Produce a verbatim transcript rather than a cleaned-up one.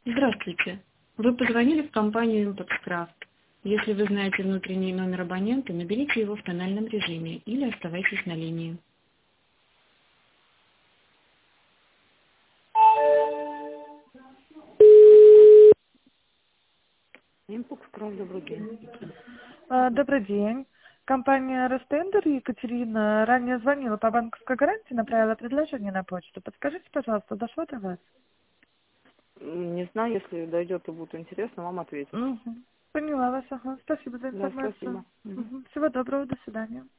Здравствуйте. Вы позвонили в компанию Impactcraft. Если вы знаете внутренний номер абонента, наберите его в тональном режиме или оставайтесь на линии. Impactcraft, добрый день. А, Добрый день. Компания Ростендер Екатерина ранее звонила по банковской гарантии, направила предложение на почту. Подскажите, пожалуйста, дошло до вас? М, Не знаю, если дойдет и будет интересно, вам ответить. Мгм. Поняла вас, ага. Спасибо за Да, информацию. спасибо. Мгм. Мгм. Всего доброго, до свидания.